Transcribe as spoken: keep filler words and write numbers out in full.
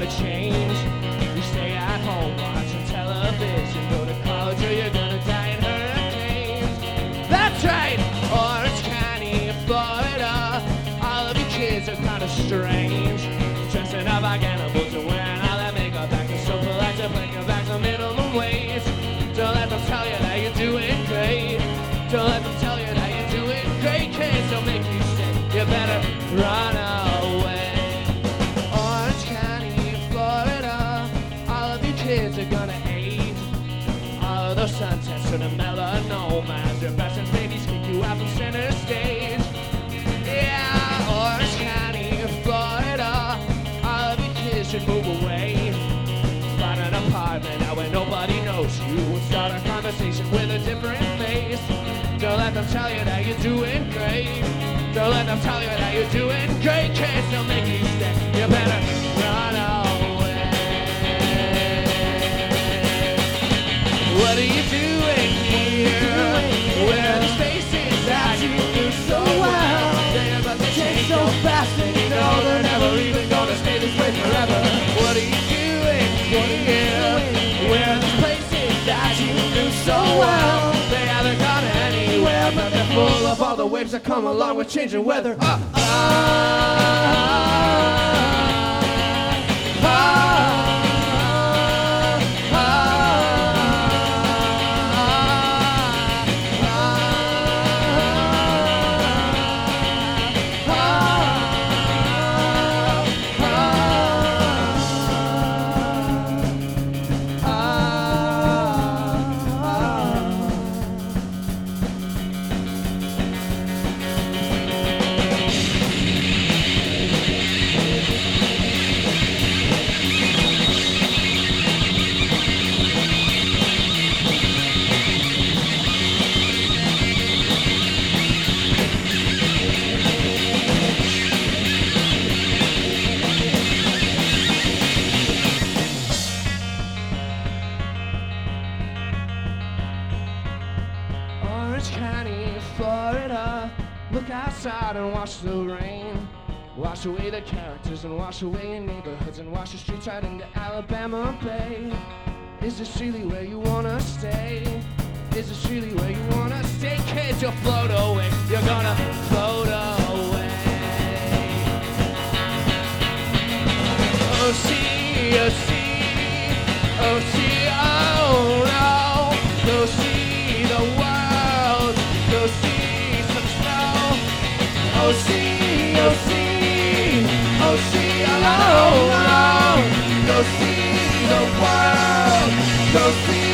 never change. You stay at home watching television, go to college or you're gonna die in hurricanes. That's right, Orange County, Florida. All of you kids are kind of strange, dressing up like animals and wearing all that makeup, acting so polite to bring you back to minimum wage. Don't let them tell you that you're doing great. Don't let them tell you that you're doing great. Kids don't make you stay. You better run away. Orange County, Florida. All of you kids are gonna age. All of those sun tests and the melanoma as your best and babies kick you out from center stage. Yeah, Orange County, Florida. All of you kids should move away. Find an apartment now where nobody knows you. Start a conversation with a different face. Don't let them tell you that you're doing great. Don't let them tell you that you're doing great. Kids don't make you stay. You better run away. What are you doing here? Where the spaces that you do so well? They're about to change so fast and you know they're never even gonna stay this way forever. What are you doing here? Where the places that you do so well? They haven't gone anywhere, but they're full of all the waves that come along with changing weather. Uh, uh, uh, Orange County, Florida. Look outside and watch the rain. Wash away the characters and wash away your neighborhoods and wash the streets right into Alabama Bay. Is this really where you wanna stay? Is this really where you wanna stay? Kids, you'll float away. You're gonna float away. Oh, see, oh, see, oh, see, oh, no. Go see the world. Go see some snow. Oh, see, oh, see, oh, see, oh, no. Go see the world. Go see